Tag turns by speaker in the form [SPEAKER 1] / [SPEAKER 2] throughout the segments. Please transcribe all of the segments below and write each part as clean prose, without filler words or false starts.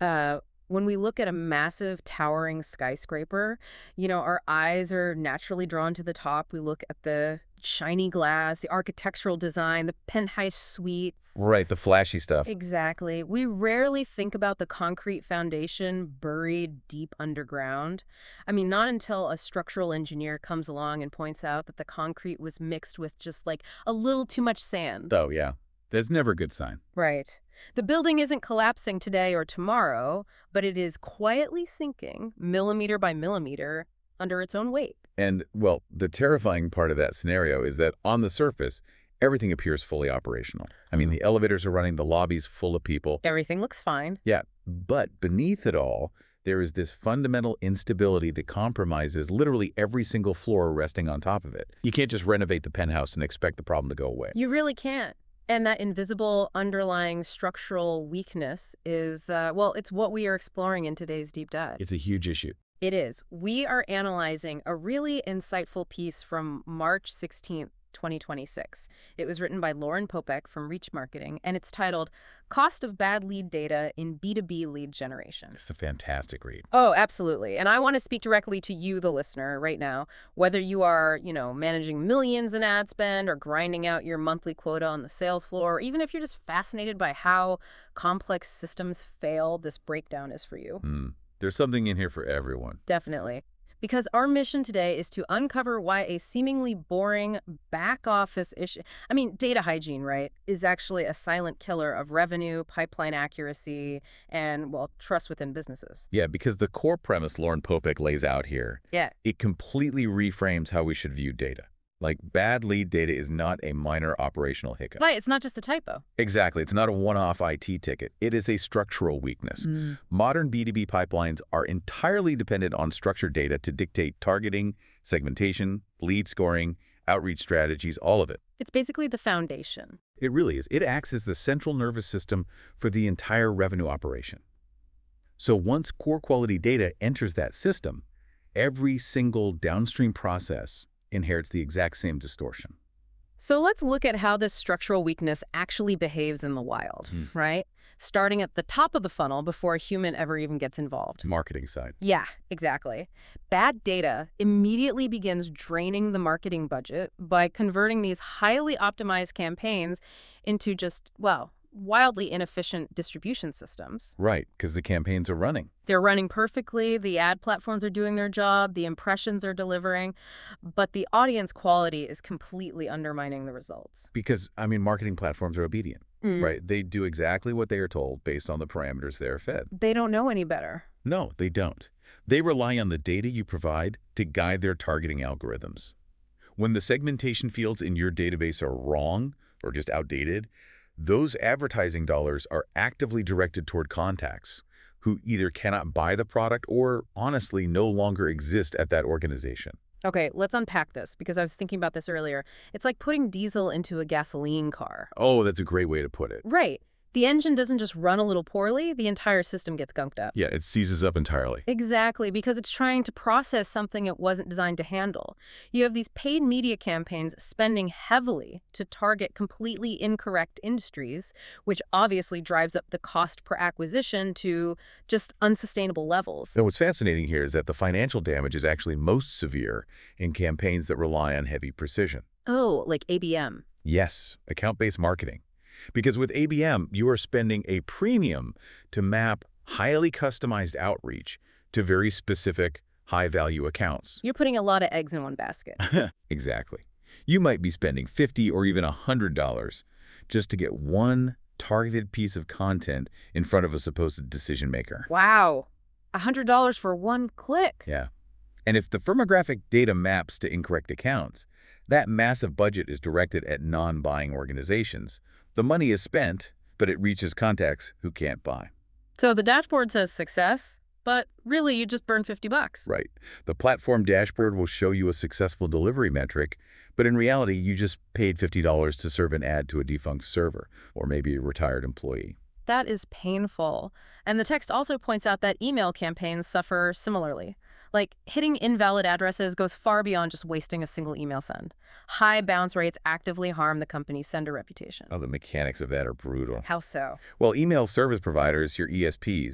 [SPEAKER 1] When we look at a massive towering skyscraper, our eyes are naturally drawn to the top. We look at the shiny glass, the architectural design, the penthouse suites.
[SPEAKER 2] Right, the flashy stuff.
[SPEAKER 1] Exactly. We rarely think about the concrete foundation buried deep underground. I mean, not until a structural engineer comes along and points out that the concrete was mixed with just like a little too much sand.
[SPEAKER 2] Oh, yeah. That's never a good sign.
[SPEAKER 1] Right. The building isn't collapsing today or tomorrow, but it is quietly sinking, millimeter by millimeter, under its own weight.
[SPEAKER 2] And, well, the terrifying part of that scenario is that on the surface, everything appears fully operational. I mean, the elevators are running, the lobby's full of people.
[SPEAKER 1] Everything looks fine.
[SPEAKER 2] Yeah, but beneath it all, there is this fundamental instability that compromises literally every single floor resting on top of it. You can't just renovate the penthouse and expect the problem to go away.
[SPEAKER 1] You really can't. And that invisible underlying structural weakness is, it's what we are exploring in today's deep dive.
[SPEAKER 2] It's a huge issue.
[SPEAKER 1] It is. We are analyzing a really insightful piece from March 16th, 2026. It was written by Lauren Popek from Reach Marketing, and it's titled Cost of Bad Lead Data in B2B Lead Generation.
[SPEAKER 2] It's a fantastic read.
[SPEAKER 1] Oh, absolutely. And I want to speak directly to you, the listener, right now. Whether you are, managing millions in ad spend or grinding out your monthly quota on the sales floor, or even if you're just fascinated by how complex systems fail, this breakdown is for you.
[SPEAKER 2] There's something in here for everyone.
[SPEAKER 1] Definitely. Because our mission today is to uncover why a seemingly boring back office issue, data hygiene, right, is actually a silent killer of revenue, pipeline accuracy, and, trust within businesses.
[SPEAKER 2] Yeah, because the core premise Lauren Popek lays out here, it completely reframes how we should view data. Like, bad lead data is not a minor operational hiccup.
[SPEAKER 1] Right, it's not just a typo.
[SPEAKER 2] Exactly. It's not a one-off IT ticket. It is a structural weakness. Modern B2B pipelines are entirely dependent on structured data to dictate targeting, segmentation, lead scoring, outreach strategies, all of it.
[SPEAKER 1] It's basically the foundation.
[SPEAKER 2] It really is. It acts as the central nervous system for the entire revenue operation. So once core quality data enters that system, every single downstream process inherits the exact same distortion.
[SPEAKER 1] So let's look at how this structural weakness actually behaves in the wild, right? Starting at the top of the funnel before a human ever even gets involved.
[SPEAKER 2] Marketing side.
[SPEAKER 1] Yeah, exactly. Bad data immediately begins draining the marketing budget by converting these highly optimized campaigns into just, wildly inefficient distribution systems.
[SPEAKER 2] Right, because the campaigns are running.
[SPEAKER 1] They're running perfectly, the ad platforms are doing their job, the impressions are delivering, but the audience quality is completely undermining the results.
[SPEAKER 2] Because, marketing platforms are obedient, right? They do exactly what they are told based on the parameters they are fed.
[SPEAKER 1] They don't know any better.
[SPEAKER 2] No, they don't. They rely on the data you provide to guide their targeting algorithms. When the segmentation fields in your database are wrong or just outdated, those advertising dollars are actively directed toward contacts who either cannot buy the product or, honestly, no longer exist at that organization.
[SPEAKER 1] Okay, let's unpack this, because I was thinking about this earlier. It's like putting diesel into a gasoline car.
[SPEAKER 2] Oh, that's a great way to put it.
[SPEAKER 1] Right. The engine doesn't just run a little poorly, the entire system gets gunked up.
[SPEAKER 2] Yeah, it seizes up entirely.
[SPEAKER 1] Exactly, because it's trying to process something it wasn't designed to handle. You have these paid media campaigns spending heavily to target completely incorrect industries, which obviously drives up the cost per acquisition to just unsustainable levels.
[SPEAKER 2] Now, what's fascinating here is that the financial damage is actually most severe in campaigns that rely on heavy precision.
[SPEAKER 1] Oh, like ABM.
[SPEAKER 2] Yes, account-based marketing. Because with ABM, you are spending a premium to map highly customized outreach to very specific, high-value accounts.
[SPEAKER 1] You're putting a lot of eggs in one basket.
[SPEAKER 2] Exactly. You might be spending $50 or even $100 just to get one targeted piece of content in front of a supposed decision maker.
[SPEAKER 1] Wow. $100 for one click.
[SPEAKER 2] Yeah. And if the firmographic data maps to incorrect accounts, that massive budget is directed at non-buying organizations. The money is spent, but it reaches contacts who can't buy.
[SPEAKER 1] So the dashboard says success, but really you just burned $50.
[SPEAKER 2] Right. The platform dashboard will show you a successful delivery metric, but in reality, you just paid $50 to serve an ad to a defunct server, or maybe a retired employee.
[SPEAKER 1] That is painful. And the text also points out that email campaigns suffer similarly. Like, hitting invalid addresses goes far beyond just wasting a single email send. High bounce rates actively harm the company's sender reputation.
[SPEAKER 2] Oh, the mechanics of that are brutal.
[SPEAKER 1] How so?
[SPEAKER 2] Well, email service providers, your ESPs,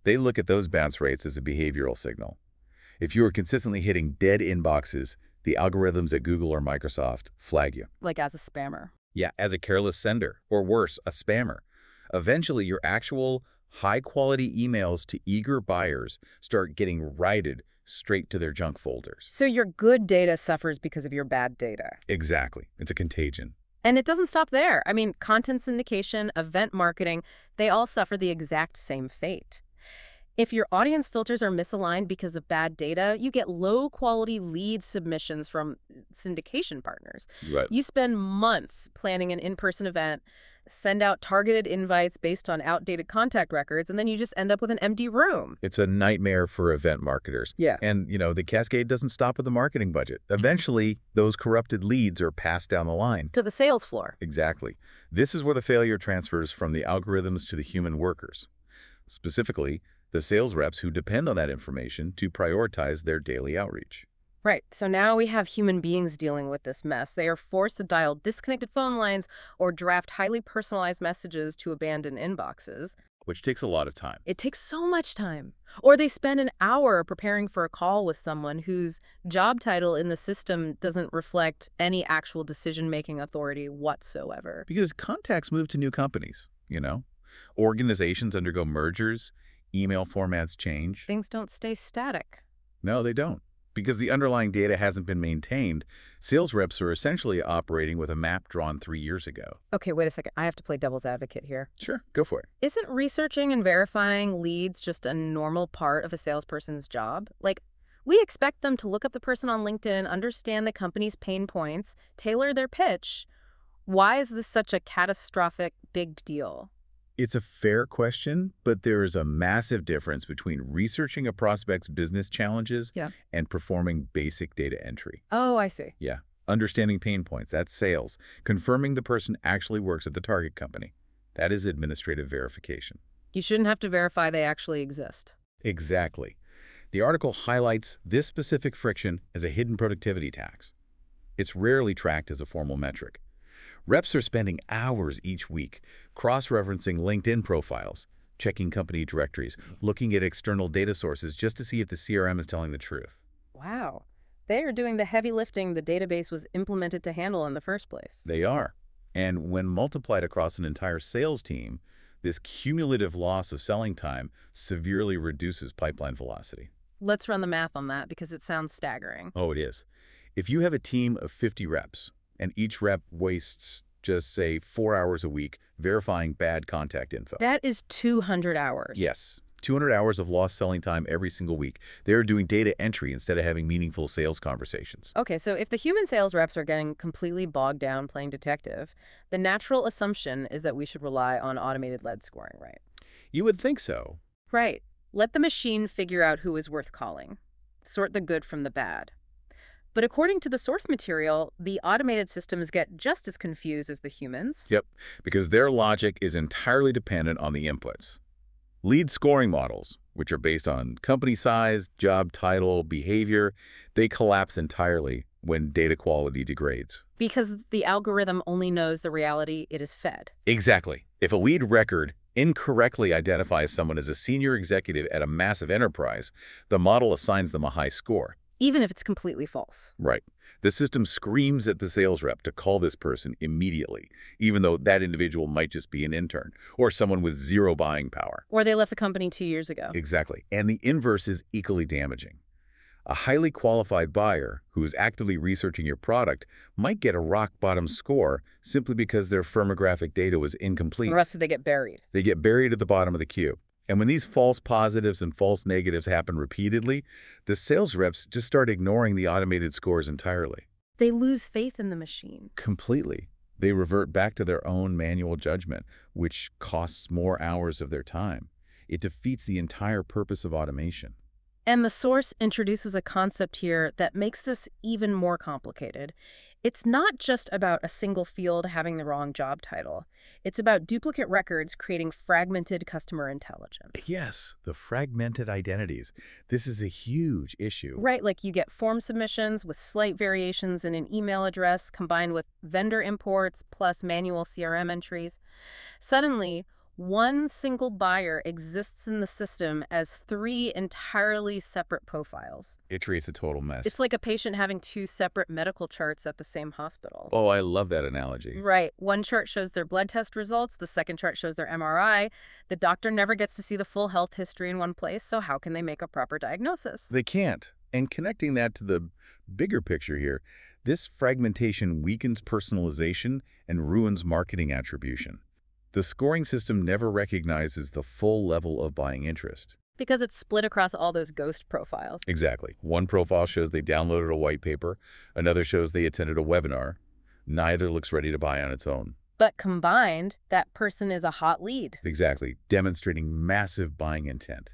[SPEAKER 2] They look at those bounce rates as a behavioral signal. If you are consistently hitting dead inboxes, the algorithms at Google or Microsoft flag you.
[SPEAKER 1] Like as a spammer.
[SPEAKER 2] Yeah, as a careless sender, or worse, a spammer. Eventually, your actual high-quality emails to eager buyers start getting routed straight to their junk folders.
[SPEAKER 1] So your good data suffers because of your bad data.
[SPEAKER 2] Exactly. It's a contagion.
[SPEAKER 1] And it doesn't stop there. I mean, content syndication, event marketing, they all suffer the exact same fate. If your audience filters are misaligned because of bad data, you get low-quality lead submissions from syndication partners.
[SPEAKER 2] Right.
[SPEAKER 1] You spend months planning an in-person event, send out targeted invites based on outdated contact records, and then you just end up with an empty room.
[SPEAKER 2] It's a nightmare for event marketers.
[SPEAKER 1] Yeah.
[SPEAKER 2] And, the cascade doesn't stop with the marketing budget. Eventually, those corrupted leads are passed down the line.
[SPEAKER 1] To the sales floor.
[SPEAKER 2] Exactly. This is where the failure transfers from the algorithms to the human workers. Specifically, the sales reps who depend on that information to prioritize their daily outreach.
[SPEAKER 1] Right. So now we have human beings dealing with this mess. They are forced to dial disconnected phone lines or draft highly personalized messages to abandoned inboxes.
[SPEAKER 2] Which takes a lot of time.
[SPEAKER 1] It takes so much time. Or they spend an hour preparing for a call with someone whose job title in the system doesn't reflect any actual decision-making authority whatsoever.
[SPEAKER 2] Because contacts move to new companies, Organizations undergo mergers, email formats change.
[SPEAKER 1] Things don't stay static.
[SPEAKER 2] No, they don't. Because the underlying data hasn't been maintained, sales reps are essentially operating with a map drawn 3 years ago.
[SPEAKER 1] Okay, wait a second. I have to play devil's advocate here.
[SPEAKER 2] Sure, go for it.
[SPEAKER 1] Isn't researching and verifying leads just a normal part of a salesperson's job? Like, we expect them to look up the person on LinkedIn, understand the company's pain points, tailor their pitch. Why is this such a catastrophic big deal?
[SPEAKER 2] It's a fair question, but there is a massive difference between researching a prospect's business challenges and performing basic data entry.
[SPEAKER 1] Oh, I see.
[SPEAKER 2] Yeah. Understanding pain points, that's sales. Confirming the person actually works at the target company. That is administrative verification.
[SPEAKER 1] You shouldn't have to verify they actually exist.
[SPEAKER 2] Exactly. The article highlights this specific friction as a hidden productivity tax. It's rarely tracked as a formal metric. Reps are spending hours each week cross-referencing LinkedIn profiles, checking company directories, looking at external data sources just to see if the CRM is telling the truth.
[SPEAKER 1] Wow. They are doing the heavy lifting the database was implemented to handle in the first place.
[SPEAKER 2] They are. And when multiplied across an entire sales team, this cumulative loss of selling time severely reduces pipeline velocity.
[SPEAKER 1] Let's run the math on that because it sounds staggering.
[SPEAKER 2] Oh, it is. If you have a team of 50 reps, and each rep wastes, just say, 4 hours a week verifying bad contact info.
[SPEAKER 1] That is 200 hours.
[SPEAKER 2] Yes, 200 hours of lost selling time every single week. They're doing data entry instead of having meaningful sales conversations.
[SPEAKER 1] Okay, so if the human sales reps are getting completely bogged down playing detective, the natural assumption is that we should rely on automated lead scoring, right?
[SPEAKER 2] You would think so.
[SPEAKER 1] Right. Let the machine figure out who is worth calling. Sort the good from the bad. But according to the source material, the automated systems get just as confused as the humans.
[SPEAKER 2] Yep, because their logic is entirely dependent on the inputs. Lead scoring models, which are based on company size, job title, behavior, they collapse entirely when data quality degrades.
[SPEAKER 1] Because the algorithm only knows the reality it is fed.
[SPEAKER 2] Exactly. If a lead record incorrectly identifies someone as a senior executive at a massive enterprise, the model assigns them a high score.
[SPEAKER 1] Even if it's completely false.
[SPEAKER 2] Right. The system screams at the sales rep to call this person immediately, even though that individual might just be an intern or someone with zero buying power.
[SPEAKER 1] Or they left the company 2 years ago.
[SPEAKER 2] Exactly. And the inverse is equally damaging. A highly qualified buyer who is actively researching your product might get a rock-bottom score simply because their firmographic data was incomplete.
[SPEAKER 1] The rest of they get buried.
[SPEAKER 2] They get buried at the bottom of the queue. And when these false positives and false negatives happen repeatedly, the sales reps just start ignoring the automated scores entirely.
[SPEAKER 1] They lose faith in the machine.
[SPEAKER 2] Completely. They revert back to their own manual judgment, which costs more hours of their time. It defeats the entire purpose of automation.
[SPEAKER 1] And the source introduces a concept here that makes this even more complicated. It's not just about a single field having the wrong job title. It's about duplicate records creating fragmented customer intelligence.
[SPEAKER 2] Yes, the fragmented identities. This is a huge issue.
[SPEAKER 1] Right, like you get form submissions with slight variations in an email address combined with vendor imports plus manual CRM entries. Suddenly, One single buyer exists in the system as three entirely separate profiles.
[SPEAKER 2] It creates a total mess.
[SPEAKER 1] It's like a patient having two separate medical charts at the same hospital.
[SPEAKER 2] Oh, I love that analogy.
[SPEAKER 1] Right. One chart shows their blood test results. The second chart shows their MRI. The doctor never gets to see the full health history in one place, so how can they make a proper diagnosis?
[SPEAKER 2] They can't. And connecting that to the bigger picture here, this fragmentation weakens personalization and ruins marketing attribution. The scoring system never recognizes the full level of buying interest.
[SPEAKER 1] Because it's split across all those ghost profiles.
[SPEAKER 2] Exactly. One profile shows they downloaded a white paper. Another shows they attended a webinar. Neither looks ready to buy on its own.
[SPEAKER 1] But combined, that person is a hot lead.
[SPEAKER 2] Exactly, demonstrating massive buying intent.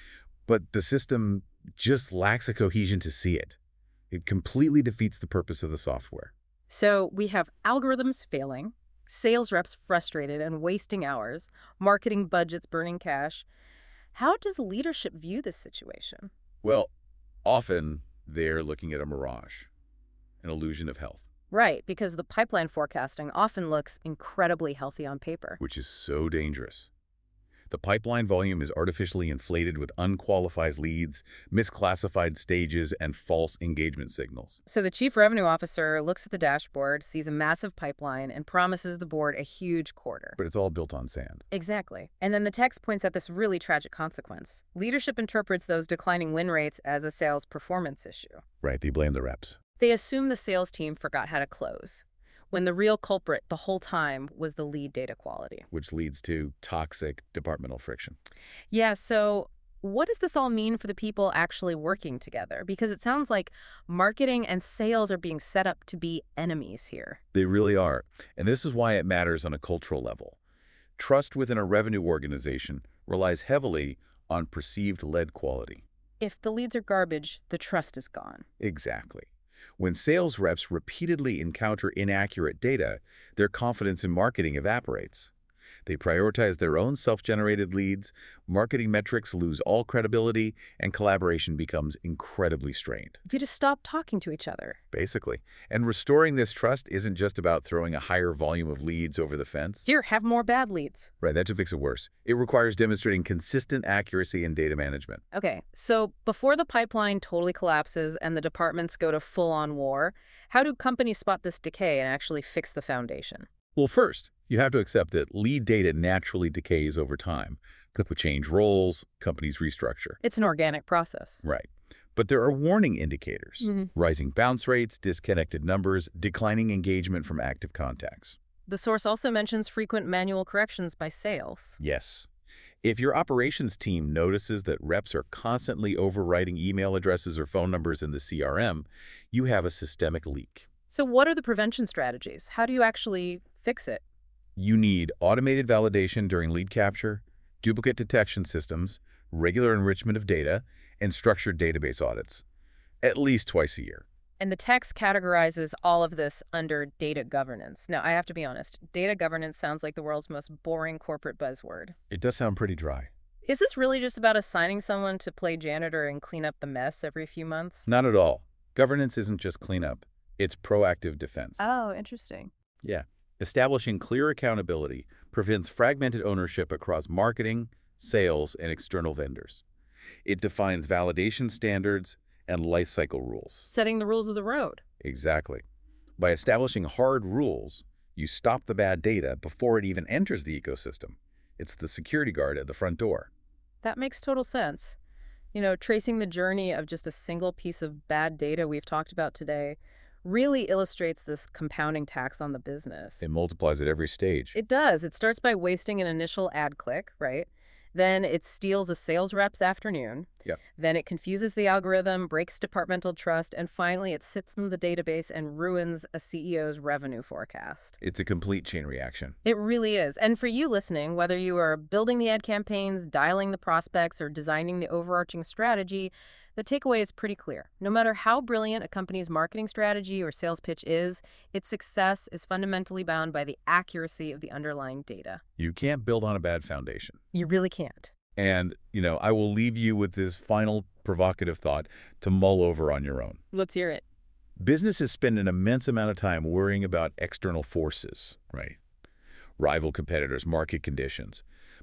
[SPEAKER 2] But the system just lacks a cohesion to see it. It completely defeats the purpose of the software.
[SPEAKER 1] So we have algorithms failing, sales reps frustrated and wasting hours, marketing budgets burning cash. How does leadership view this situation?
[SPEAKER 2] Well, often they're looking at a mirage, an illusion of health,
[SPEAKER 1] Right, because the pipeline forecasting often looks incredibly healthy on paper.
[SPEAKER 2] which is so dangerous. The pipeline volume is artificially inflated with unqualified leads, misclassified stages, and false engagement signals.
[SPEAKER 1] So the chief revenue officer looks at the dashboard, sees a massive pipeline, and promises the board a huge quarter.
[SPEAKER 2] But it's all built on sand.
[SPEAKER 1] Exactly. And then the text points at this really tragic consequence. Leadership interprets those declining win rates as a sales performance issue.
[SPEAKER 2] Right, they blame the reps.
[SPEAKER 1] They assume the sales team forgot how to close, when the real culprit the whole time was the lead data quality.
[SPEAKER 2] Which leads to toxic departmental friction.
[SPEAKER 1] Yeah, so what does this all mean for the people actually working together? Because it sounds like marketing and sales are being set up to be enemies here.
[SPEAKER 2] They really are. And this is why it matters on a cultural level. Trust within a revenue organization relies heavily on perceived lead quality.
[SPEAKER 1] If the leads are garbage, the trust is gone.
[SPEAKER 2] Exactly. When sales reps repeatedly encounter inaccurate data, their confidence in marketing evaporates. They prioritize their own self-generated leads, marketing metrics lose all credibility, and collaboration becomes incredibly strained.
[SPEAKER 1] You just stop talking to each other.
[SPEAKER 2] Basically. And restoring this trust isn't just about throwing a higher volume of leads over the fence.
[SPEAKER 1] Here, have more bad leads.
[SPEAKER 2] Right, that just makes it worse. It requires demonstrating consistent accuracy in data management.
[SPEAKER 1] Okay, so before the pipeline totally collapses and the departments go to full-on war, how do companies spot this decay and actually fix the foundation?
[SPEAKER 2] Well, first, you have to accept that lead data naturally decays over time. People change roles, companies restructure.
[SPEAKER 1] It's an organic process.
[SPEAKER 2] Right. But there are warning indicators.
[SPEAKER 1] Mhm.
[SPEAKER 2] Rising bounce rates, disconnected numbers, declining engagement from active contacts.
[SPEAKER 1] The source also mentions frequent manual corrections by sales.
[SPEAKER 2] Yes. If your operations team notices that reps are constantly overwriting email addresses or phone numbers in the CRM, you have a systemic leak.
[SPEAKER 1] So what are the prevention strategies? How do you actually fix it?
[SPEAKER 2] You need automated validation during lead capture, duplicate detection systems, regular enrichment of data, and structured database audits, at least twice a year.
[SPEAKER 1] And the text categorizes all of this under data governance. Now, I have to be honest, data governance sounds like the world's most boring corporate buzzword.
[SPEAKER 2] It does sound pretty dry.
[SPEAKER 1] Is this really just about assigning someone to play janitor and clean up the mess every few months?
[SPEAKER 2] Not at all. Governance isn't just cleanup. It's proactive defense.
[SPEAKER 1] Oh, interesting.
[SPEAKER 2] Yeah. Establishing clear accountability prevents fragmented ownership across marketing, sales, and external vendors. It defines validation standards and life cycle rules.
[SPEAKER 1] Setting the rules of the road.
[SPEAKER 2] Exactly. By establishing hard rules, you stop the bad data before it even enters the ecosystem. It's the security guard at the front door.
[SPEAKER 1] That makes total sense. You know, tracing the journey of just a single piece of bad data we've talked about today really illustrates this compounding tax on the business.
[SPEAKER 2] It multiplies at every stage.
[SPEAKER 1] It does. It starts by wasting an initial ad click, right? Then it steals a sales rep's afternoon.
[SPEAKER 2] Yep.
[SPEAKER 1] Then it confuses the algorithm, breaks departmental trust, and finally it sits in the database and ruins a CEO's revenue forecast.
[SPEAKER 2] It's a complete chain reaction.
[SPEAKER 1] It really is. And for you listening, whether you are building the ad campaigns, dialing the prospects, or designing the overarching strategy, the takeaway is pretty clear. No matter how brilliant a company's marketing strategy or sales pitch is, its success is fundamentally bound by the accuracy of the underlying data.
[SPEAKER 2] You can't build on a bad foundation.
[SPEAKER 1] You really can't.
[SPEAKER 2] And, I will leave you with this final provocative thought to mull over on your own.
[SPEAKER 1] Let's hear it.
[SPEAKER 2] Businesses spend an immense amount of time worrying about external forces, right? Rival competitors, market conditions.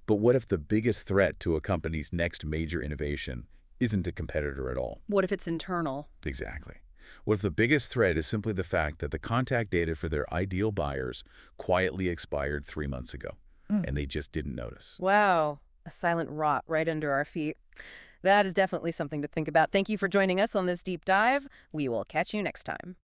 [SPEAKER 2] But what if the biggest threat to a company's next major innovation isn't a competitor at all?
[SPEAKER 1] What if it's internal?
[SPEAKER 2] Exactly. What if the biggest threat is simply the fact that the contact data for their ideal buyers quietly expired 3 months ago, and they just didn't notice?
[SPEAKER 1] Wow, a silent rot right under our feet. That is definitely something to think about. Thank you for joining us on this deep dive. We will catch you next time.